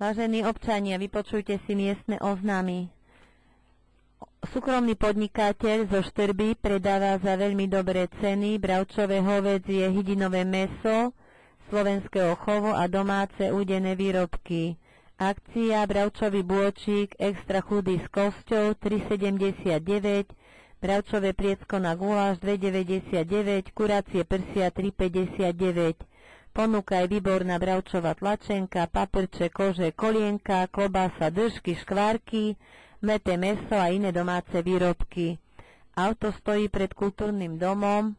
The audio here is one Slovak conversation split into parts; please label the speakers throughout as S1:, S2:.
S1: Vážení občania, vypočujte si miestne oznámy. Súkromný podnikateľ zo Štrby predáva za veľmi dobré ceny bravčové hovädzie hydinové mäso slovenského chovu a domáce údené výrobky. Akcia bravčový bôčik extra chudý s kosťou 3,79, bravčové priecko na guláš 2,99, kuracie prsia 3,59. Ponúka aj výborná bravčová tlačenka, paprče, kože, kolienka, klobása, držky, škvárky, mleté mäso a iné domáce výrobky. Auto stojí pred kultúrnym domom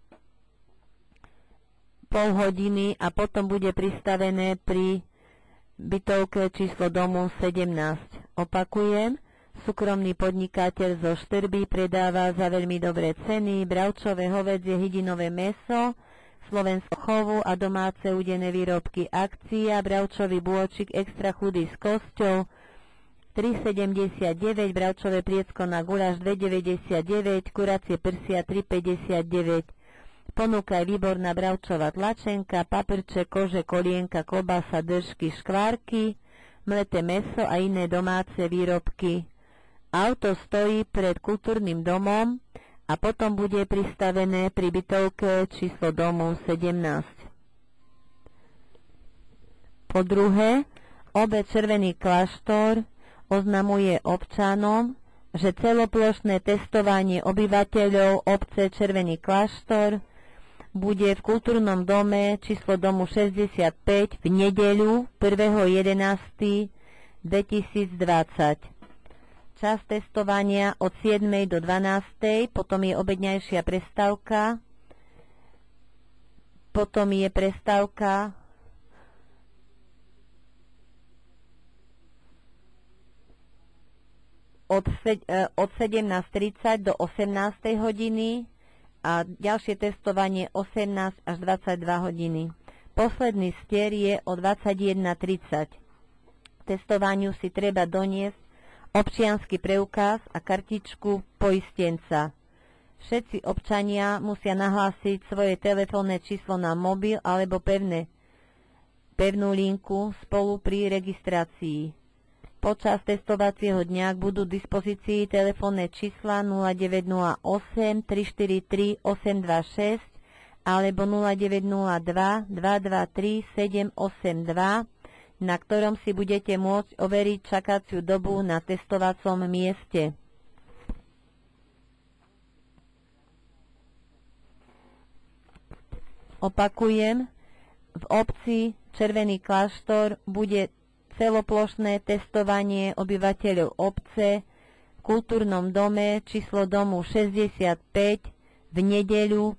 S1: pol hodiny a potom bude pristavené pri bytovke číslo domu 17. Opakujem, súkromný podnikateľ zo Štrby predáva za veľmi dobré ceny bravčové hovädzie hydinové mäso slovenského chovu a domáce údené výrobky. Akcia bravčový bôčik extra chudý s kosťou 3,79, bravčové priecko na guláš 2,99, kuracie prsia 3,59. Ponúka aj výborná bravčová tlačenka, paprče, kože, kolienka, klobása, držky, škvárky, mleté mäso a iné domáce výrobky. Auto stojí pred kultúrnym domom a potom bude pristavené pri bytovke číslo domu 17. Po druhé, obec Červený kláštor oznamuje občanom, že celoplošné testovanie obyvateľov obce Červený kláštor bude v kultúrnom dome číslo domu 65 v nedeľu 1.11.2020. Čas testovania od 7. do 12. Potom je obedňajšia prestávka. Potom je prestávka od 17.30 do 18. hodiny a ďalšie testovanie 18 až 22 hodiny. Posledný stier je o 21.30. Testovaniu si treba doniesť občiansky preukaz a kartičku poistenca. Všetci občania musia nahlásiť svoje telefónne číslo na mobil alebo pevnú linku spolu pri registrácii. Počas testovacieho dňa budú v dispozícii telefónne čísla 0908 343 826 alebo 0902 223 782, na ktorom si budete môcť overiť čakaciu dobu na testovacom mieste. Opakujem, v obci Červený kláštor bude celoplošné testovanie obyvateľov obce v kultúrnom dome číslo domu 65 v nedeľu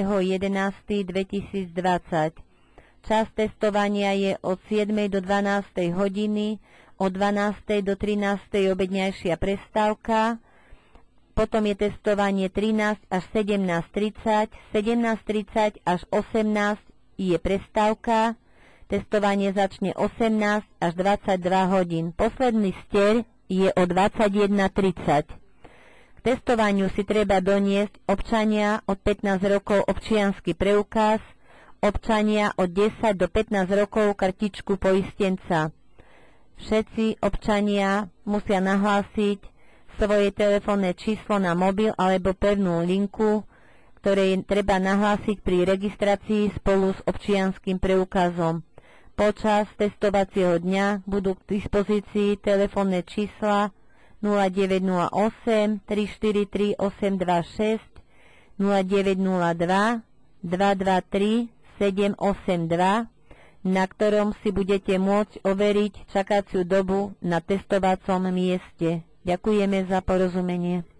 S1: 1.11.2020. Čas testovania je od 7. do 12. hodiny, od 12. do 13. obedňajšia prestávka, potom je testovanie 13 až 17.30, 17.30 až 18 je prestávka, testovanie začne 18 až 22 hodín. Posledný stier je o 21.30. K testovaniu si treba doniesť občania od 15 rokov občiansky preukaz, občania od 10 do 15 rokov kartičku poistenca. Všetci občania musia nahlásiť svoje telefónne číslo na mobil alebo pevnú linku, ktoré treba nahlásiť pri registrácii spolu s občianskym preukazom. Počas testovacieho dňa budú k dispozícii telefónne čísla 0908 343 826, 0902 223 782, na ktorom si budete môcť overiť čakaciu dobu na testovacom mieste. Ďakujeme za porozumenie.